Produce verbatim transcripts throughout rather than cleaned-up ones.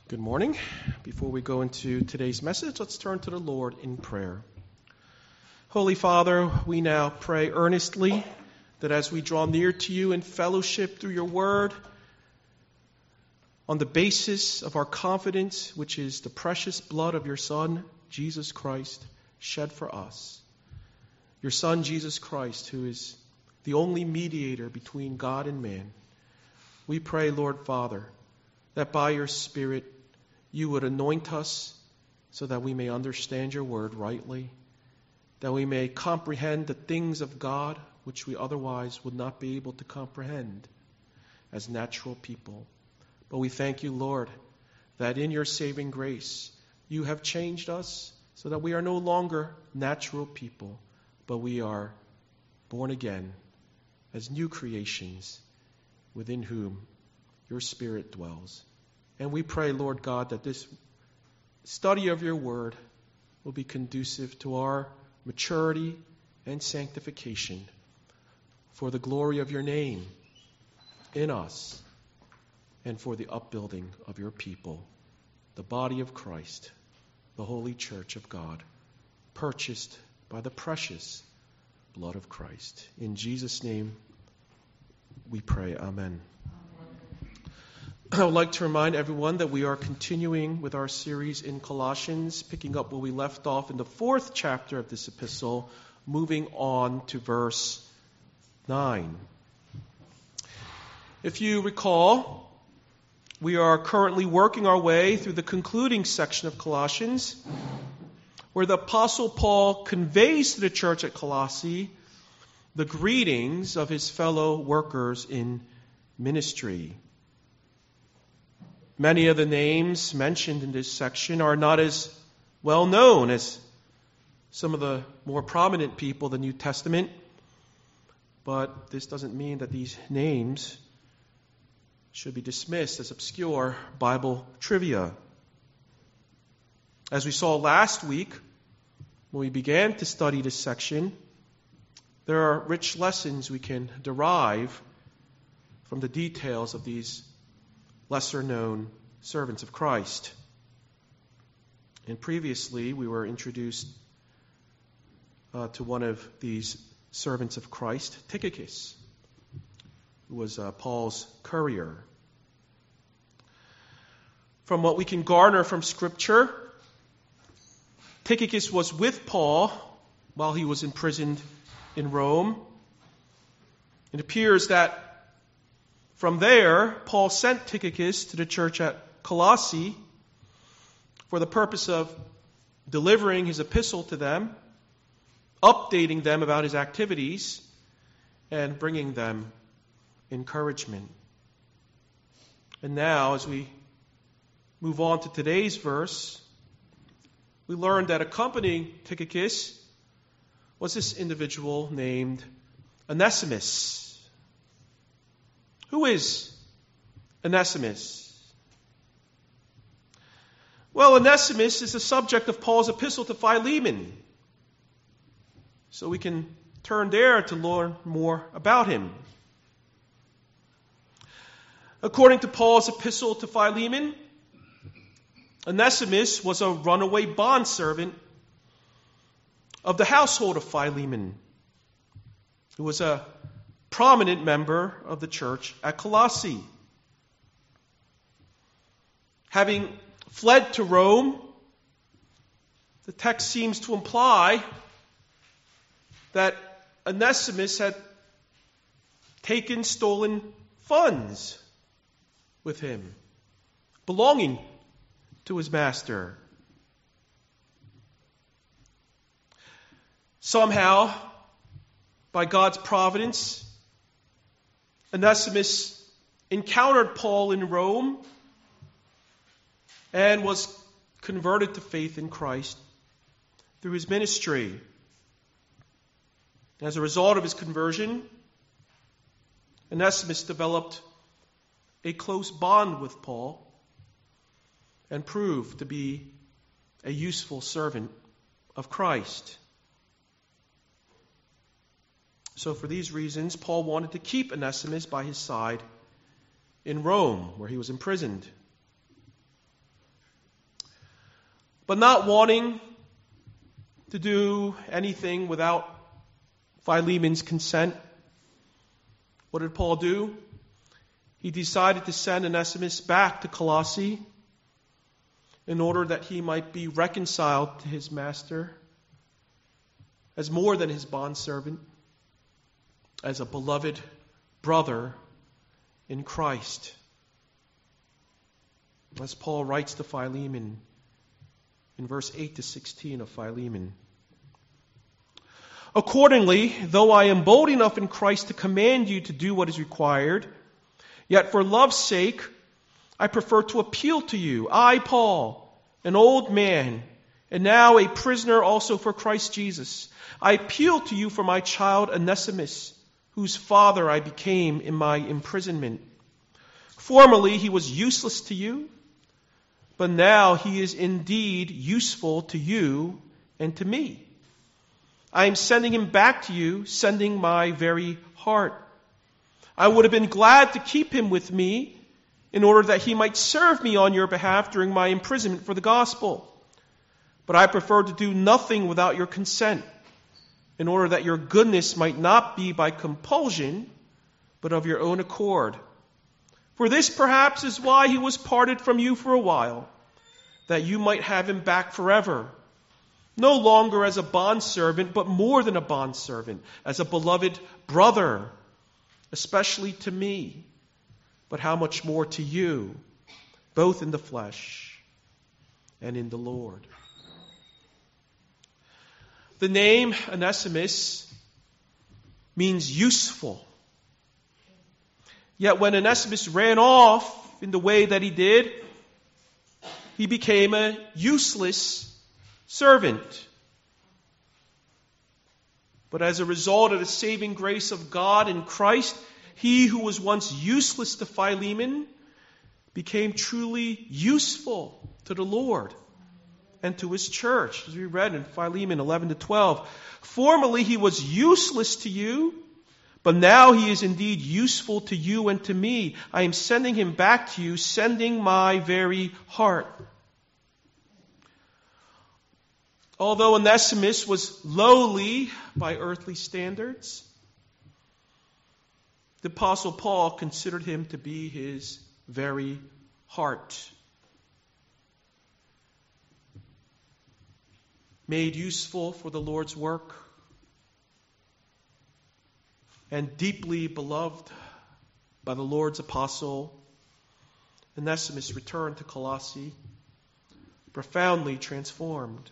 Good morning. Before we go into today's message, let's turn to the Lord in prayer. Holy Father, we now pray earnestly that as we draw near to you in fellowship through your word, on the basis of our confidence, which is the precious blood of your Son, Jesus Christ, shed for us, your Son, Jesus Christ, who is the only mediator between God and man, we pray, Lord Father, that by your Spirit you would anoint us so that we may understand your word rightly, that we may comprehend the things of God which we otherwise would not be able to comprehend as natural people. But we thank you, Lord, that in your saving grace you have changed us so that we are no longer natural people, but we are born again as new creations within whom your Spirit dwells. And we pray, Lord God, that this study of your word will be conducive to our maturity and sanctification for the glory of your name in us and for the upbuilding of your people, the body of Christ, the holy church of God, purchased by the precious blood of Christ. In Jesus' name we pray. Amen. I would like to remind everyone that we are continuing with our series in Colossians, picking up where we left off in the fourth chapter of this epistle, moving on to verse nine. If you recall, we are currently working our way through the concluding section of Colossians, where the Apostle Paul conveys to the church at Colossae the greetings of his fellow workers in ministry. Many of the names mentioned in this section are not as well known as some of the more prominent people of the New Testament, but this doesn't mean that these names should be dismissed as obscure Bible trivia. As we saw last week, when we began to study this section, there are rich lessons we can derive from the details of these lesser-known servants of Christ. And previously, we were introduced uh, to one of these servants of Christ, Tychicus, who was uh, Paul's courier. From what we can garner from Scripture, Tychicus was with Paul while he was imprisoned in Rome. It appears that from there, Paul sent Tychicus to the church at Colossae for the purpose of delivering his epistle to them, updating them about his activities, and bringing them encouragement. And now, as we move on to today's verse, we learn that accompanying Tychicus was this individual named Onesimus. Who is Onesimus? Well, Onesimus is the subject of Paul's epistle to Philemon. So we can turn there to learn more about him. According to Paul's epistle to Philemon, Onesimus was a runaway bondservant of the household of Philemon, who was a prominent member of the church at Colossae. Having fled to Rome, the text seems to imply that Onesimus had taken stolen funds with him, belonging to his master. Somehow, by God's providence, Onesimus encountered Paul in Rome and was converted to faith in Christ through his ministry. As a result of his conversion, Onesimus developed a close bond with Paul and proved to be a useful servant of Christ. So for these reasons, Paul wanted to keep Onesimus by his side in Rome, where he was imprisoned. But not wanting to do anything without Philemon's consent, what did Paul do? He decided to send Onesimus back to Colossae in order that he might be reconciled to his master as more than his bondservant, as a beloved brother in Christ. As Paul writes to Philemon in verse eight to sixteen of Philemon. Accordingly, though I am bold enough in Christ to command you to do what is required, yet for love's sake, I prefer to appeal to you. I, Paul, an old man, and now a prisoner also for Christ Jesus. I appeal to you for my child Onesimus, whose father I became in my imprisonment. Formerly he was useless to you, but now he is indeed useful to you and to me. I am sending him back to you, sending my very heart. I would have been glad to keep him with me in order that he might serve me on your behalf during my imprisonment for the gospel. But I prefer to do nothing without your consent, in order that your goodness might not be by compulsion, but of your own accord. For this perhaps is why he was parted from you for a while, that you might have him back forever, no longer as a bondservant, but more than a bondservant, as a beloved brother, especially to me, but how much more to you, both in the flesh and in the Lord. The name Onesimus means useful. Yet when Onesimus ran off in the way that he did, he became a useless servant. But as a result of the saving grace of God in Christ, he who was once useless to Philemon became truly useful to the Lord and to his church, as we read in Philemon eleven to twelve. Formerly he was useless to you, but now he is indeed useful to you and to me. I am sending him back to you, sending my very heart. Although Onesimus was lowly by earthly standards, the Apostle Paul considered him to be his very heart. Made useful for the Lord's work, and deeply beloved by the Lord's apostle, Onesimus returned to Colossae, profoundly transformed.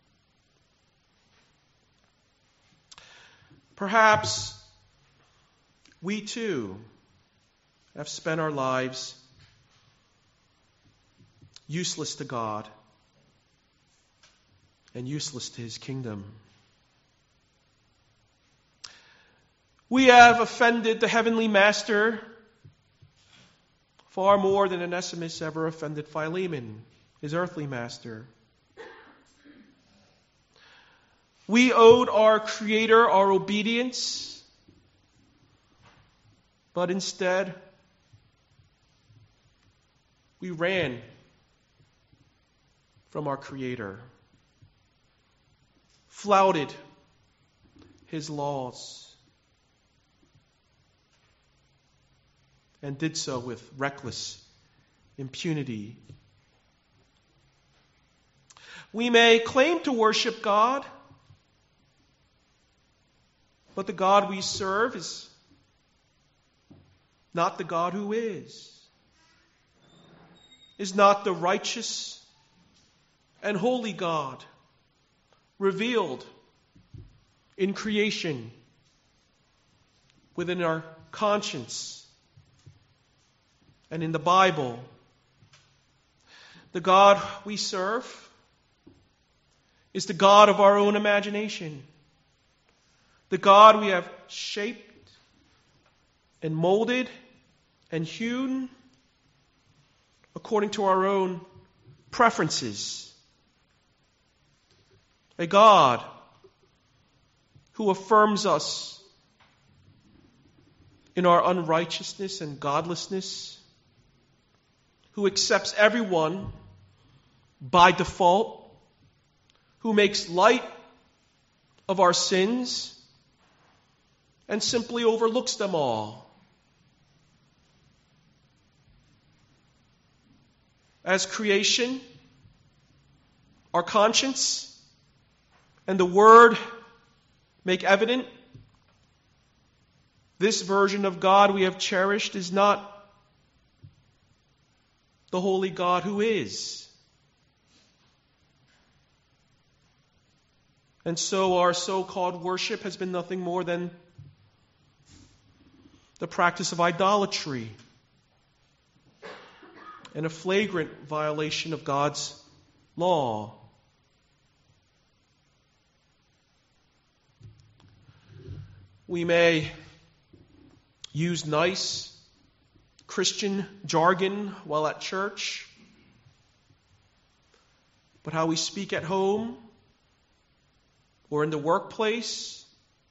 Perhaps we too have spent our lives useless to God and useless to his kingdom. We have offended the heavenly master far more than Onesimus ever offended Philemon, his earthly master. We owed our Creator our obedience, but instead we ran from our Creator, flouted his laws, and did so with reckless impunity. We may claim to worship God, but the God we serve is not the God who is, is not the righteous and holy God revealed in creation, within our conscience, and in the Bible. The God we serve is the God of our own imagination. The God we have shaped and molded and hewn according to our own preferences. A God who affirms us in our unrighteousness and godlessness, who accepts everyone by default who makes light of our sins and simply overlooks them all. As creation, our conscience and the Word make evident, this version of God we have cherished is not the holy God who is. And so our so-called worship has been nothing more than the practice of idolatry and a flagrant violation of God's law. We may use nice Christian jargon while at church, but how we speak at home or in the workplace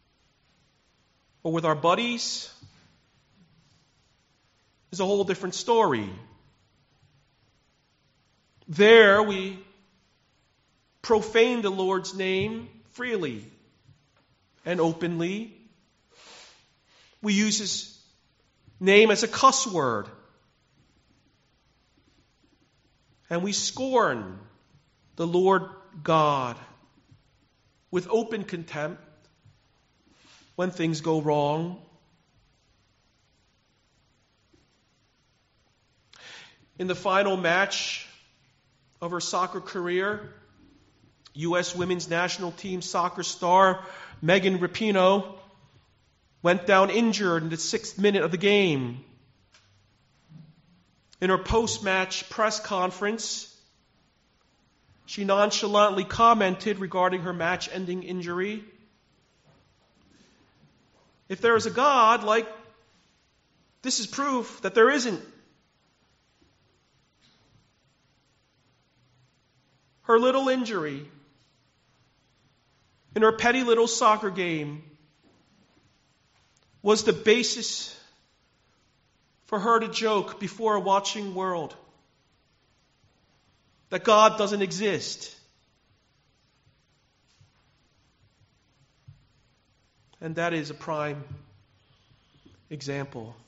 or with our buddies is a whole different story. There we profane the Lord's name freely and openly. We use His name as a cuss word. And we scorn the Lord God with open contempt when things go wrong. In the final match of her soccer career, U S women's national team soccer star Megan Rapinoe went down injured in the sixth minute of the game. In her post-match press conference, she nonchalantly commented regarding her match-ending injury. If there is a God, like, this is proof that there isn't. Her little injury in her petty little soccer game was the basis for her to joke before a watching world that God doesn't exist. And that is a prime example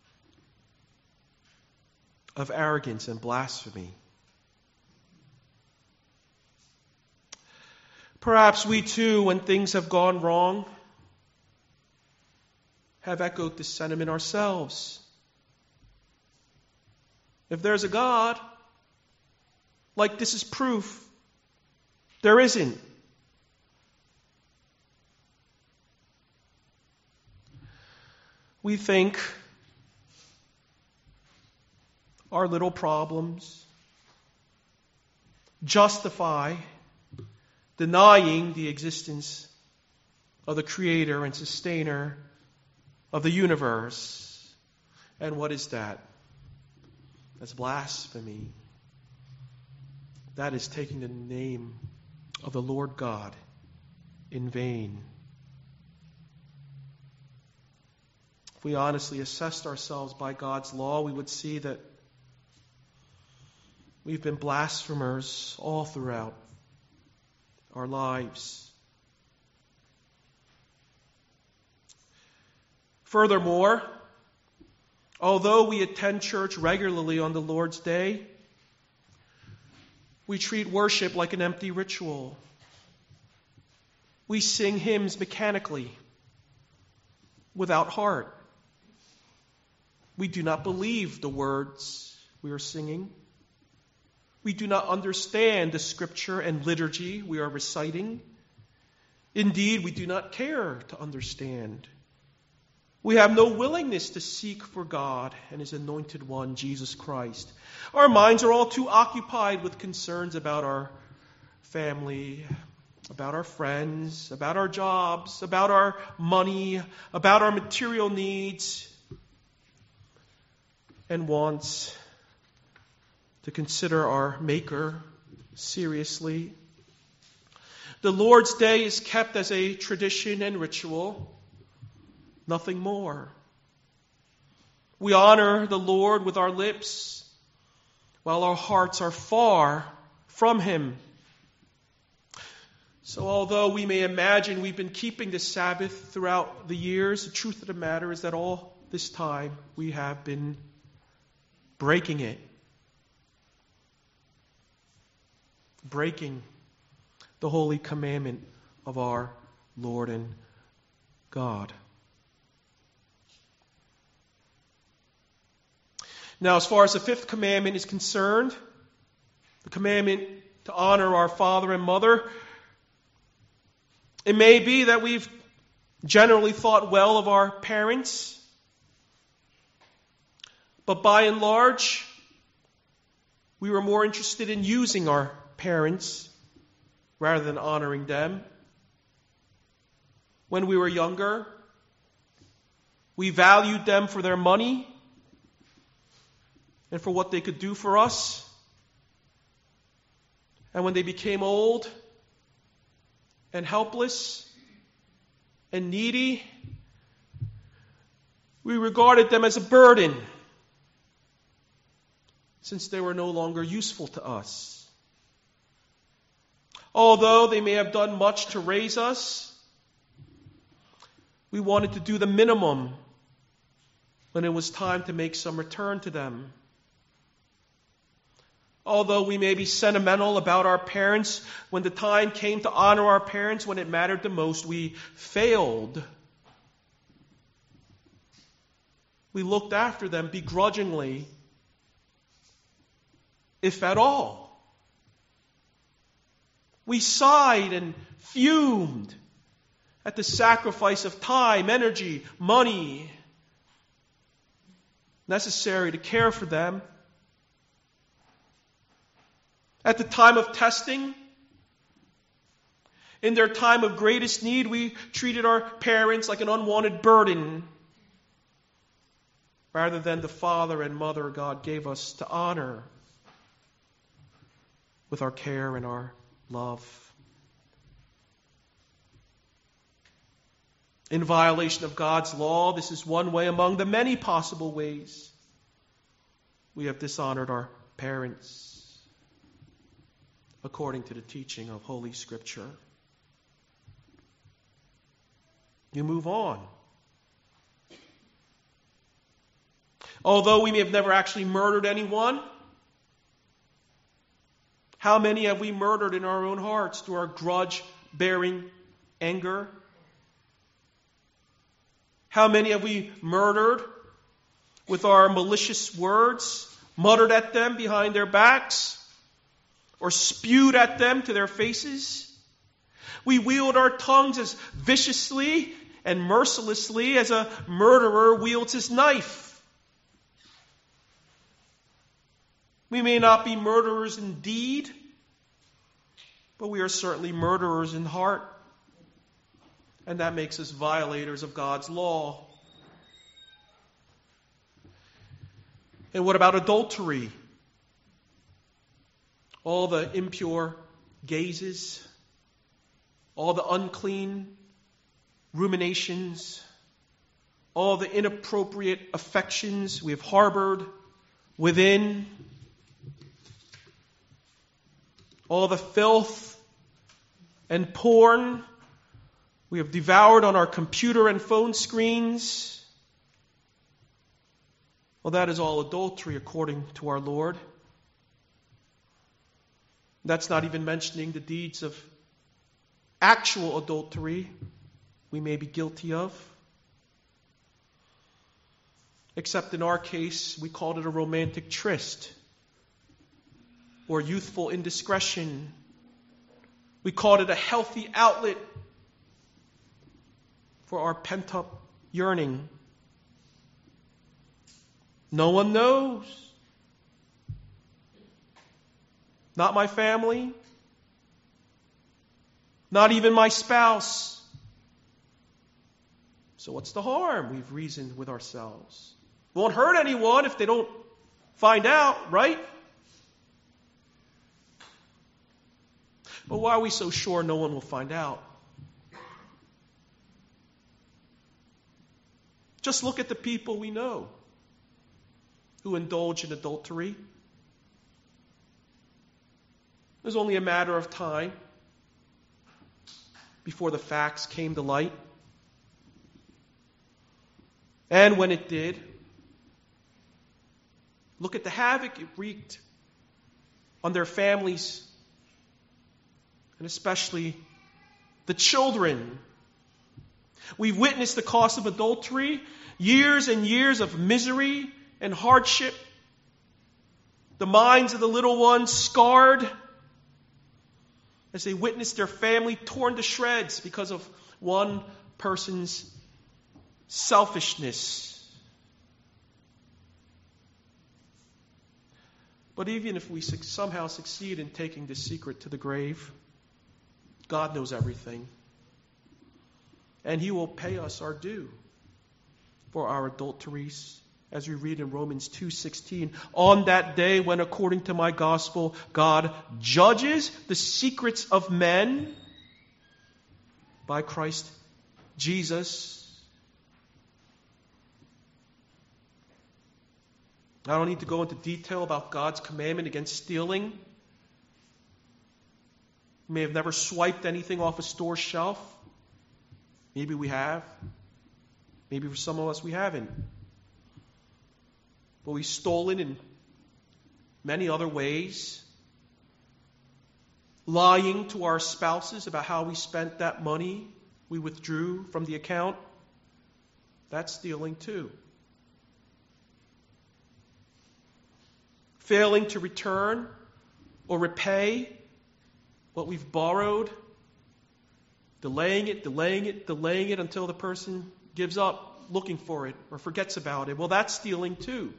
of arrogance and blasphemy. Perhaps we too, when things have gone wrong, have echoed this sentiment ourselves. If there's a God, like, this is proof there isn't. We think our little problems justify denying the existence of the Creator and Sustainer of the universe. And what is that? That's blasphemy. That is taking the name of the Lord God in vain. If we honestly assessed ourselves by God's law, we would see that we've been blasphemers all throughout our lives. Furthermore, although we attend church regularly on the Lord's Day, we treat worship like an empty ritual. We sing hymns mechanically, without heart. We do not believe the words we are singing. We do not understand the scripture and liturgy we are reciting. Indeed, we do not care to understand. We have no willingness to seek for God and His anointed one, Jesus Christ. Our minds are all too occupied with concerns about our family, about our friends, about our jobs, about our money, about our material needs and wants to consider our Maker seriously. The Lord's Day is kept as a tradition and ritual, nothing more. We honor the Lord with our lips while our hearts are far from Him. So although we may imagine we've been keeping the Sabbath throughout the years, the truth of the matter is that all this time we have been breaking it. Breaking the holy commandment of our Lord and God. Now, as far as the fifth commandment is concerned, the commandment to honor our father and mother, it may be that we've generally thought well of our parents, but by and large, we were more interested in using our parents rather than honoring them. When we were younger, we valued them for their money and for what they could do for us. And when they became old and helpless and needy, we regarded them as a burden, since they were no longer useful to us. Although they may have done much to raise us, we wanted to do the minimum when it was time to make some return to them. Although we may be sentimental about our parents, when the time came to honor our parents, when it mattered the most, we failed. We looked after them begrudgingly, if at all. We sighed and fumed at the sacrifice of time, energy, money necessary to care for them. At the time of testing, in their time of greatest need, we treated our parents like an unwanted burden rather than the father and mother God gave us to honor with our care and our love. In violation of God's law, this is one way among the many possible ways we have dishonored our parents, according to the teaching of Holy Scripture. You move on. Although we may have never actually murdered anyone, how many have we murdered in our own hearts through our grudge-bearing anger? How many have we murdered with our malicious words, muttered at them behind their backs, or spewed at them to their faces? We wield our tongues as viciously and mercilessly as a murderer wields his knife. We may not be murderers in deed, but we are certainly murderers in heart. And that makes us violators of God's law. And what about adultery? All the impure gazes, all the unclean ruminations, all the inappropriate affections we have harbored within, all the filth and porn we have devoured on our computer and phone screens. Well, that is all adultery according to our Lord. That's not even mentioning the deeds of actual adultery we may be guilty of. Except in our case, we called it a romantic tryst or youthful indiscretion. We called it a healthy outlet for our pent-up yearning. No one knows. Not my family. Not even my spouse. So what's the harm? We've reasoned with ourselves. Won't hurt anyone if they don't find out, right? But why are we so sure no one will find out? Just look at the people we know who indulge in adultery. It's only a matter of time before the facts came to light. And when it did, look at the havoc it wreaked on their families, and especially the children. We've witnessed the cost of adultery, years and years of misery and hardship. The minds of the little ones scarred as they witnessed their family torn to shreds because of one person's selfishness. But even if we somehow succeed in taking this secret to the grave, God knows everything. And He will pay us our due for our adulteries, as we read in Romans two sixteen. On that day when, according to my gospel, God judges the secrets of men by Christ Jesus. I don't need to go into detail about God's commandment against stealing. You may have never swiped anything off a store shelf. Maybe we have. Maybe for some of us we haven't. But we've stolen in many other ways. Lying to our spouses about how we spent that money we withdrew from the account. That's stealing too. Failing to return or repay what we've borrowed. Delaying it, delaying it, delaying it until the person gives up looking for it or forgets about it. Well, that's stealing too.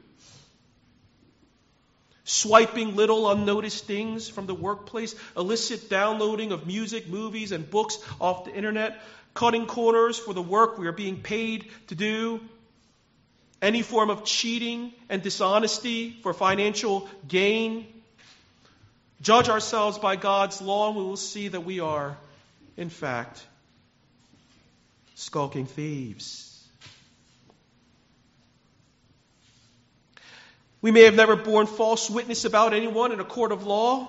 Swiping little unnoticed things from the workplace, illicit downloading of music, movies, and books off the internet, cutting corners for the work we are being paid to do, any form of cheating and dishonesty for financial gain. Judge ourselves by God's law, and we will see that we are, in fact, skulking thieves. We may have never borne false witness about anyone in a court of law,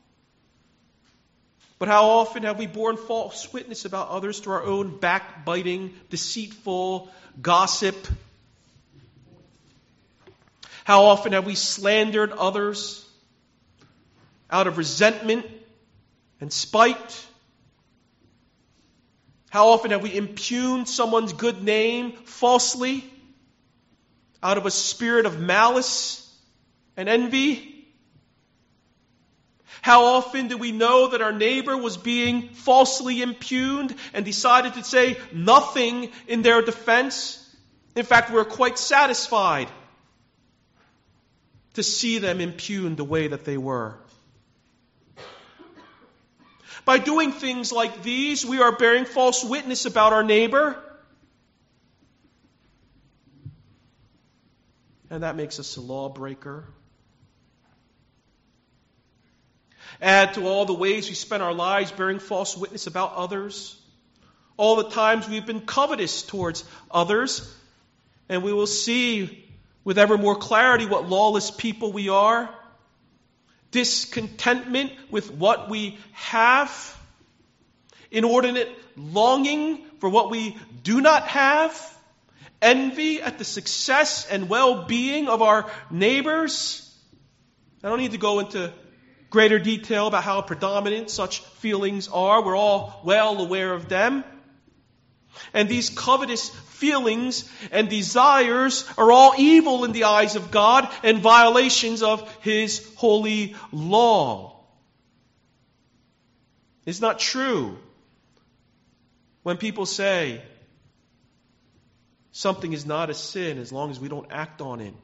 but how often have we borne false witness about others through our own backbiting, deceitful gossip? How often have we slandered others out of resentment and spite? How often have we impugned someone's good name falsely out of a spirit of malice and envy? How often do we know that our neighbor was being falsely impugned and decided to say nothing in their defense? In fact, we're quite satisfied to see them impugned the way that they were. By doing things like these, we are bearing false witness about our neighbor. And that makes us a lawbreaker. Add to all the ways we spend our lives bearing false witness about others, all the times we've been covetous towards others, and we will see with ever more clarity what lawless people we are. Discontentment with what we have, inordinate longing for what we do not have, envy at the success and well-being of our neighbors. I don't need to go into greater detail about how predominant such feelings are. We're all well aware of them. And these covetous feelings and desires are all evil in the eyes of God and violations of His holy law. It's not true when people say something is not a sin as long as we don't act on it.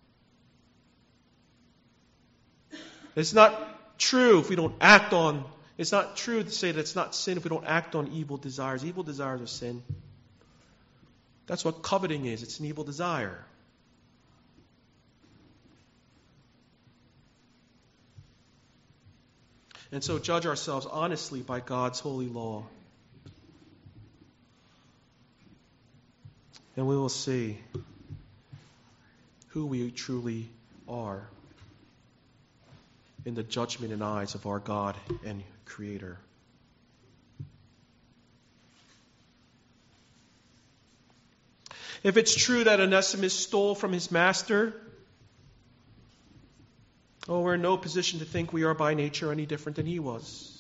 It's not true if we don't act on It's not true to say that it's not sin if we don't act on evil desires. Evil desires are sin. That's what coveting is. It's an evil desire. And so judge ourselves honestly by God's holy law. And we will see who we truly are in the judgment and eyes of our God and Creator. If it's true that Onesimus stole from his master, oh, we're in no position to think we are by nature any different than he was.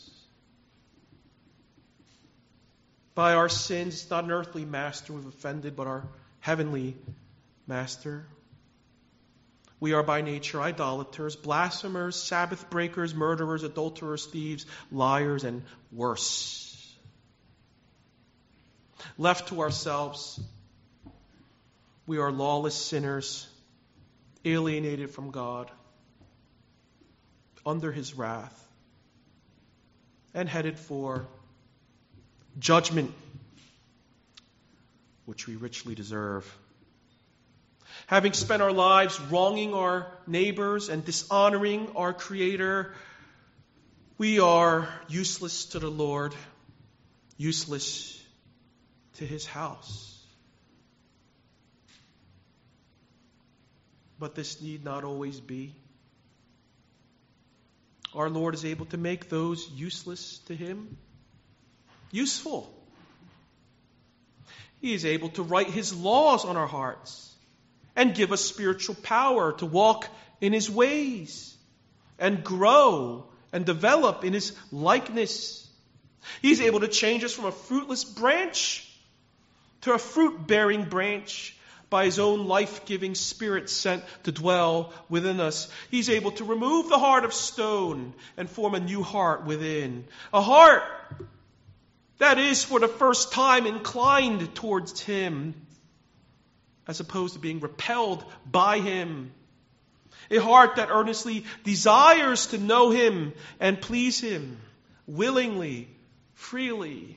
By our sins, it's not an earthly master we've offended, but our heavenly master. We are by nature idolaters, blasphemers, Sabbath breakers, murderers, adulterers, thieves, liars, and worse. Left to ourselves, we are lawless sinners, alienated from God, under his wrath, and headed for judgment, which we richly deserve. Having spent our lives wronging our neighbors and dishonoring our Creator, we are useless to the Lord, useless to his house. But this need not always be. Our Lord is able to make those useless to him useful. He is able to write his laws on our hearts and give us spiritual power to walk in his ways and grow and develop in his likeness. He's able to change us from a fruitless branch to a fruit-bearing branch by his own life-giving Spirit sent to dwell within us. He's able to remove the heart of stone and form a new heart within. A heart that is for the first time inclined towards him, as opposed to being repelled by him. A heart that earnestly desires to know him and please him, willingly, freely.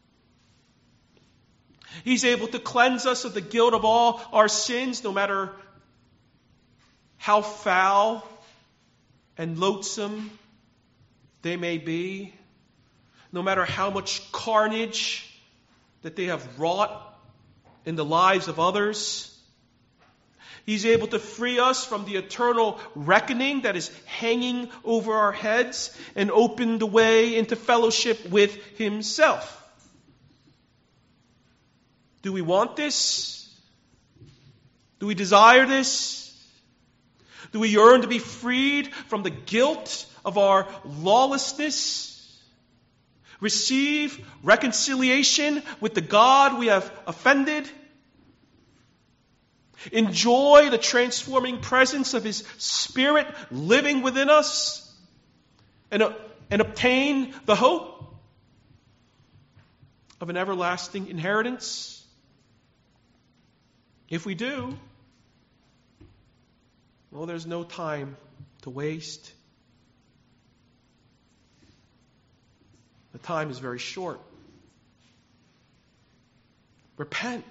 He's able to cleanse us of the guilt of all our sins, no matter how foul and loathsome they may be, no matter how much carnage that they have wrought in the lives of others. He's able to free us from the eternal reckoning that is hanging over our heads and open the way into fellowship with himself. Do we want this? Do we desire this? Do we yearn to be freed from the guilt of our lawlessness? Receive reconciliation with the God we have offended? Enjoy the transforming presence of his Spirit living within us? And, uh, and obtain the hope of an everlasting inheritance? If we do, well, there's no time to waste. The time is very short. Repent.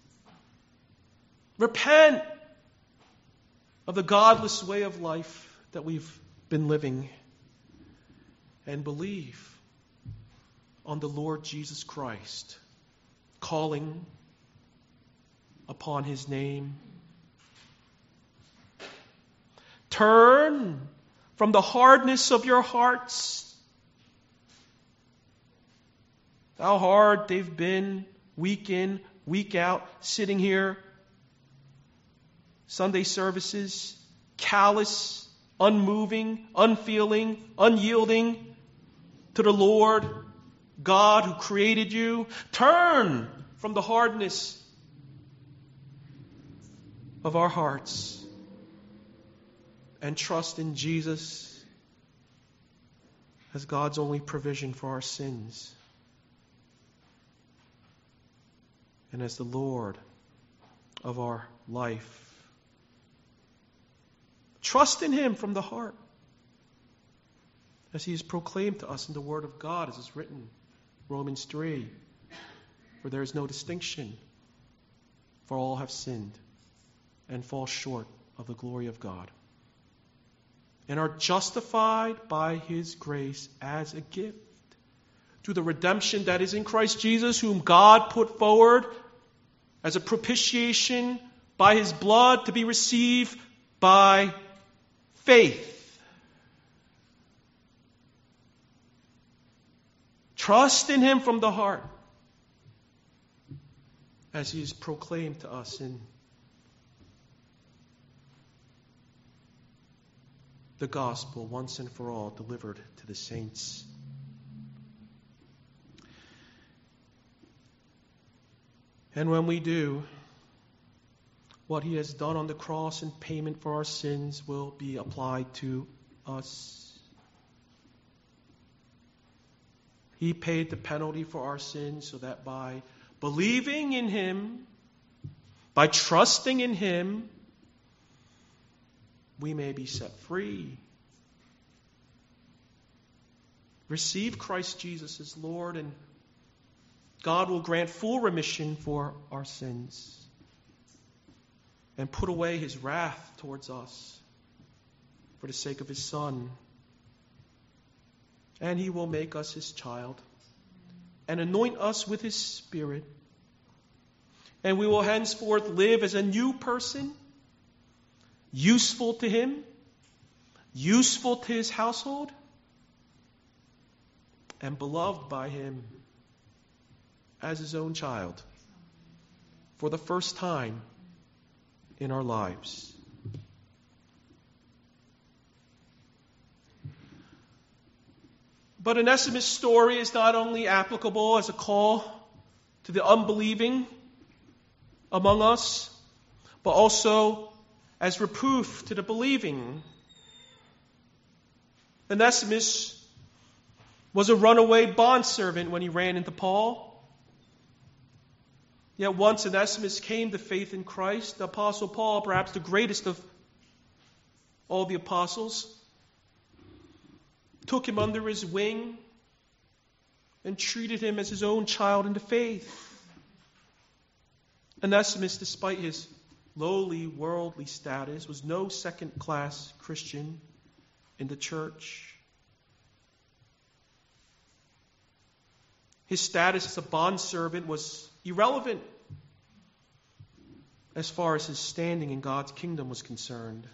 Repent of the godless way of life that we've been living and believe on the Lord Jesus Christ, calling upon his name. Turn from the hardness of your hearts. How hard they've been, week in, week out, sitting here, Sunday services, callous, unmoving, unfeeling, unyielding to the Lord God who created you. Turn from the hardness of our hearts and trust in Jesus as God's only provision for our sins and as the Lord of our life. Trust in him from the heart as he is proclaimed to us in the Word of God, as is written, Romans three, for there is no distinction, for all have sinned and fall short of the glory of God, and are justified by his grace as a gift through the redemption that is in Christ Jesus, whom God put forward as a propitiation by his blood to be received by faith. Trust in him from the heart as he is proclaimed to us in the gospel once and for all delivered to the saints. And when we do, what he has done on the cross in payment for our sins will be applied to us. He paid the penalty for our sins so that by believing in him, by trusting in him, we may be set free. Receive Christ Jesus as Lord, and God will grant full remission for our sins and put away his wrath towards us for the sake of his Son. And he will make us his child and anoint us with his Spirit. And we will henceforth live as a new person, useful to him, useful to his household, and beloved by him as his own child for the first time in our lives. But Onesimus' story is not only applicable as a call to the unbelieving among us, but also as reproof to the believing. Onesimus was a runaway bondservant when he ran into Paul. Yet once Onesimus came to faith in Christ, the Apostle Paul, perhaps the greatest of all the apostles, took him under his wing and treated him as his own child in the faith. Onesimus, despite his lowly worldly status, was no second-class Christian in the church. His status as a bondservant was irrelevant as far as his standing in God's kingdom was concerned.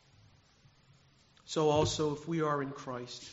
So also, if we are in Christ,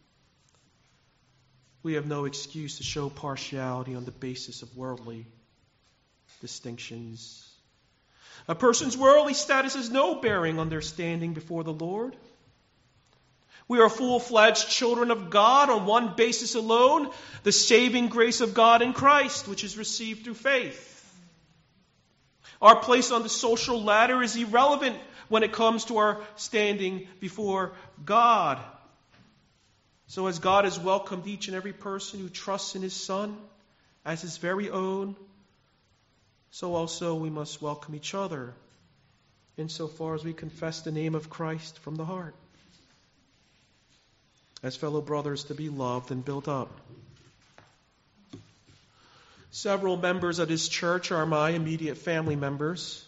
we have no excuse to show partiality on the basis of worldly distinctions. A person's worldly status has no bearing on their standing before the Lord. We are full-fledged children of God on one basis alone, the saving grace of God in Christ, which is received through faith. Our place on the social ladder is irrelevant when it comes to our standing before God. So as God has welcomed each and every person who trusts in his Son as his very own, so also we must welcome each other insofar as we confess the name of Christ from the heart, as fellow brothers to be loved and built up. Several members of this church are my immediate family members.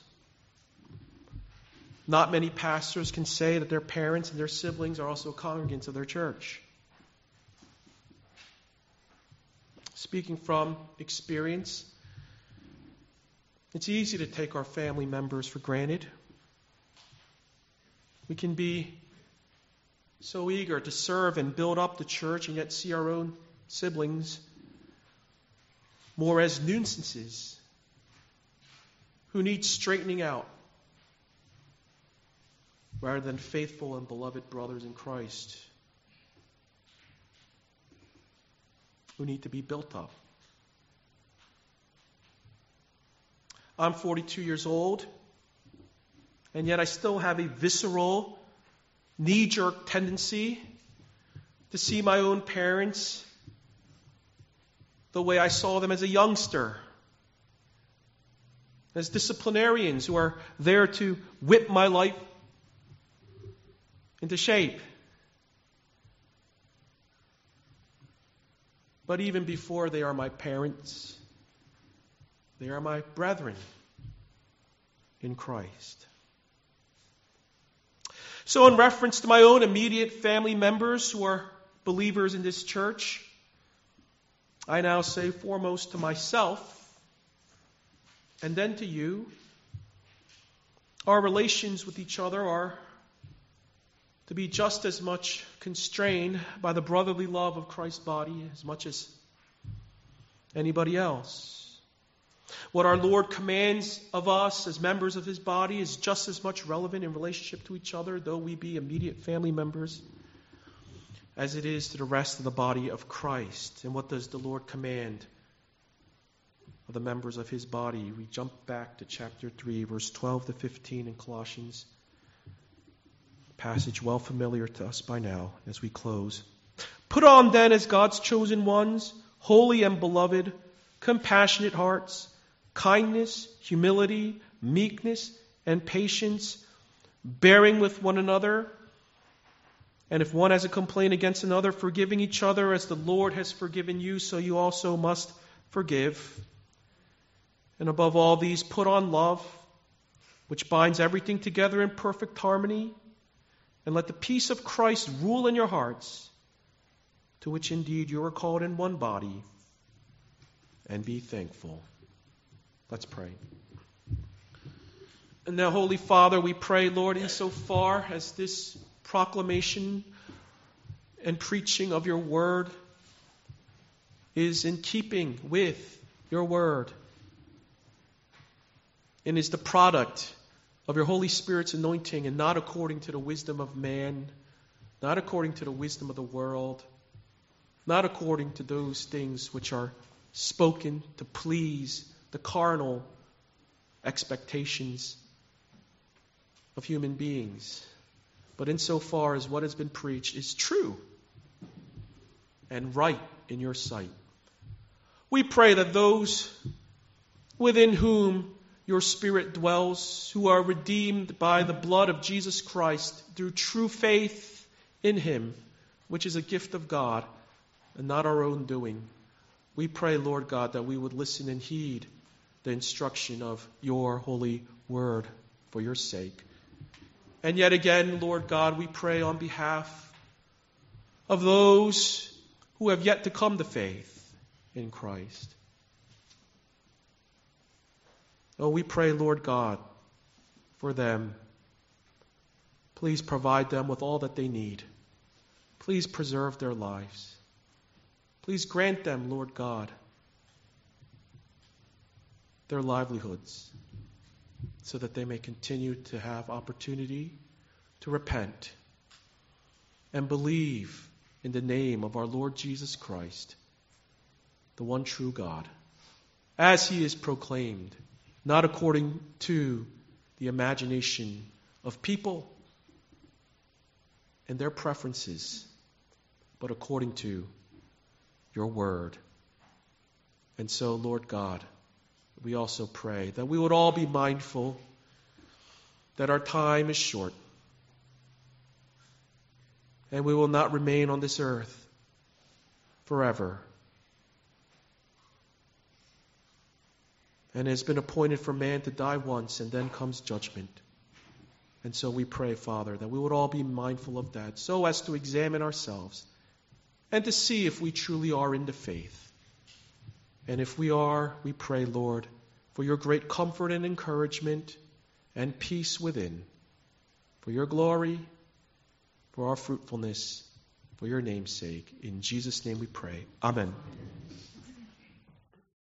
Not many pastors can say that their parents and their siblings are also congregants of their church. Speaking from experience, it's easy to take our family members for granted. We can be so eager to serve and build up the church and yet see our own siblings more as nuisances who need straightening out rather than faithful and beloved brothers in Christ who need to be built up. I'm forty-two years old, and yet I still have a visceral, knee-jerk tendency to see my own parents the way I saw them as a youngster, as disciplinarians who are there to whip my life into shape. But even before they are my parents, they are my brethren in Christ. So in reference to my own immediate family members who are believers in this church, I now say foremost to myself and then to you, our relations with each other are to be just as much constrained by the brotherly love of Christ's body as much as anybody else. What our Lord commands of us as members of his body is just as much relevant in relationship to each other, though we be immediate family members, as it is to the rest of the body of Christ. And what does the Lord command of the members of his body? We jump back to chapter three, verse twelve to fifteen in Colossians. A passage well familiar to us by now as we close. Put on then as God's chosen ones, holy and beloved, compassionate hearts, kindness, humility, meekness, and patience, bearing with one another. And if one has a complaint against another, forgiving each other as the Lord has forgiven you, so you also must forgive. And above all these, put on love, which binds everything together in perfect harmony. And let the peace of Christ rule in your hearts, to which indeed you are called in one body, and be thankful. Let's pray. And now, Holy Father, we pray, Lord, insofar as this proclamation and preaching of your word is in keeping with your word and is the product of your Holy Spirit's anointing and not according to the wisdom of man, not according to the wisdom of the world, not according to those things which are spoken to please the carnal expectations of human beings, but insofar as what has been preached is true and right in your sight. We pray that those within whom your Spirit dwells, who are redeemed by the blood of Jesus Christ through true faith in him, which is a gift of God and not our own doing. We pray, Lord God, that we would listen and heed the instruction of your holy word for your sake. And yet again, Lord God, we pray on behalf of those who have yet to come to faith in Christ. Oh, we pray, Lord God, for them. Please provide them with all that they need. Please preserve their lives. Please grant them, Lord God, their livelihoods so that they may continue to have opportunity to repent and believe in the name of our Lord Jesus Christ, the one true God, as he is proclaimed, not according to the imagination of people and their preferences, but according to your word. And so, Lord God, we also pray that we would all be mindful that our time is short and we will not remain on this earth forever. And it has been appointed for man to die once, and then comes judgment. And so we pray, Father, that we would all be mindful of that, so as to examine ourselves and to see if we truly are in the faith. And if we are, we pray, Lord, for your great comfort and encouragement and peace within, for your glory, for our fruitfulness, for your name's sake. In Jesus' name we pray. Amen.